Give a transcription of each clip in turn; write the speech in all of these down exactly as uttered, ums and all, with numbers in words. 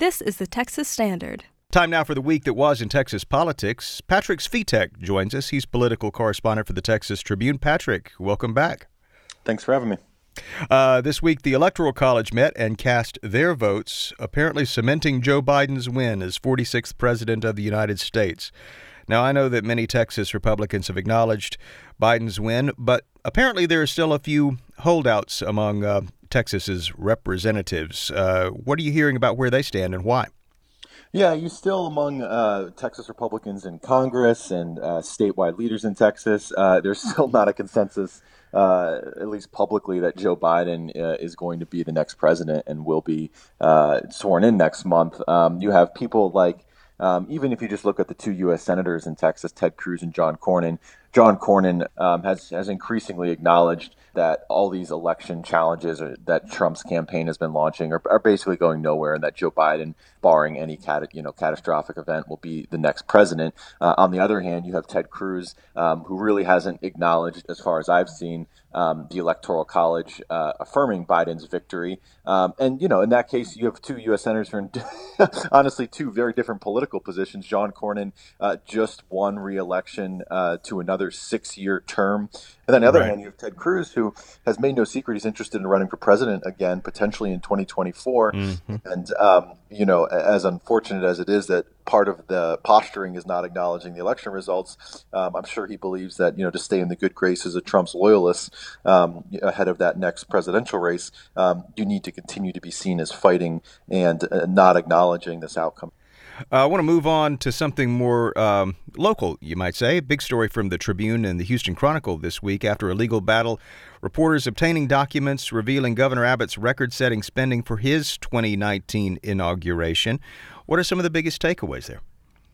This is the Texas Standard. Time now for the week that was in Texas politics. Patrick Svitek joins us. He's political correspondent for the Texas Tribune. Patrick, welcome back. Thanks for having me. Uh, this week, the Electoral College met and cast their votes, apparently cementing Joe Biden's win as forty-sixth president of the United States. Now, I know that many Texas Republicans have acknowledged Biden's win, but apparently there are still a few holdouts among uh, Texas's representatives. Uh, what are you hearing about where they stand and why? Yeah, you still among uh, Texas Republicans in Congress and uh, statewide leaders in Texas, uh, there's still not a consensus, uh, at least publicly, that Joe Biden uh, is going to be the next president and will be uh, sworn in next month. Um, you have people like, um, even if you just look at the two U S senators in Texas, Ted Cruz and John Cornyn, John Cornyn um, has, has increasingly acknowledged that all these election challenges are, that Trump's campaign has been launching are, are basically going nowhere, and that Joe Biden, barring any cat, you know, catastrophic event, will be the next president. Uh, on the other hand, you have Ted Cruz, um, who really hasn't acknowledged, as far as I've seen, um, the Electoral College uh, affirming Biden's victory. Um, and, you know, in that case, you have two U S senators who are in, honestly, two very different political positions. John Cornyn uh, just won re-election uh, to another six-year term. And then on the other Right. hand, you have Ted Cruz, who has made no secret he's interested in running for president again, potentially in twenty twenty-four. Mm-hmm. And, um, you know, as unfortunate as it is that part of the posturing is not acknowledging the election results, um, I'm sure he believes that, you know, to stay in the good graces of Trump's loyalists um, ahead of that next presidential race, um, you need to continue to be seen as fighting and uh, not acknowledging this outcome. Uh, I want to move on to something more um, local, you might say. Big story from the Tribune and the Houston Chronicle this week. After a legal battle, reporters obtaining documents revealing Governor Abbott's record-setting spending for his twenty nineteen inauguration. What are some of the biggest takeaways there?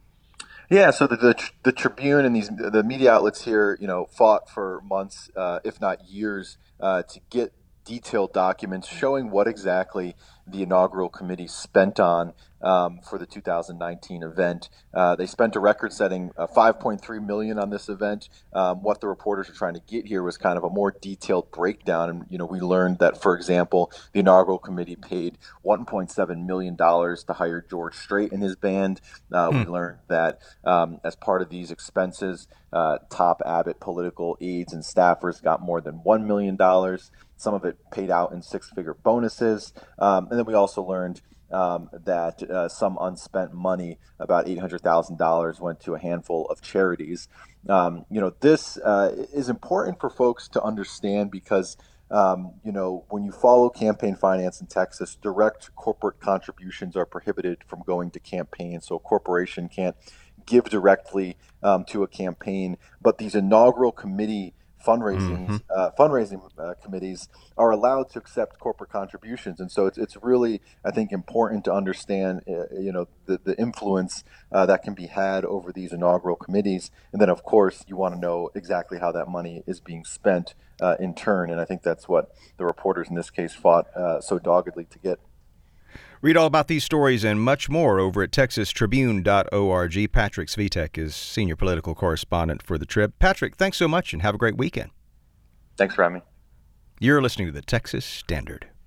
Yeah, so the, the the Tribune and these the media outlets here, you know, fought for months, uh, if not years, uh, to get detailed documents showing what exactly the inaugural committee spent on um, for the two thousand nineteen event. Uh, they spent a record-setting uh, five point three million dollars on this event. Um, what the reporters were trying to get here was kind of a more detailed breakdown. And, you know, we learned that, for example, the inaugural committee paid one point seven million dollars to hire George Strait and his band. Uh, hmm. We learned that um, as part of these expenses, uh, top Abbott political aides and staffers got more than one million dollars. Some of it paid out in six-figure bonuses. Um, and then we also learned um, that uh, some unspent money, about eight hundred thousand dollars, went to a handful of charities. Um, you know, this uh, is important for folks to understand because, um, you know, when you follow campaign finance in Texas, direct corporate contributions are prohibited from going to campaigns. So a corporation can't give directly um, to a campaign, but these inaugural committee fundraising mm-hmm. uh, fundraising uh, committees are allowed to accept corporate contributions, and so it's it's really, I think, important to understand uh, you know the the influence uh, that can be had over these inaugural committees, and then of course you want to know exactly how that money is being spent uh, in turn, and I think that's what the reporters in this case fought uh, so doggedly to get. Read all about these stories and much more over at texas tribune dot org. Patrick Svitek is senior political correspondent for the Trib. Patrick, thanks so much and have a great weekend. Thanks for having me. You're listening to the Texas Standard.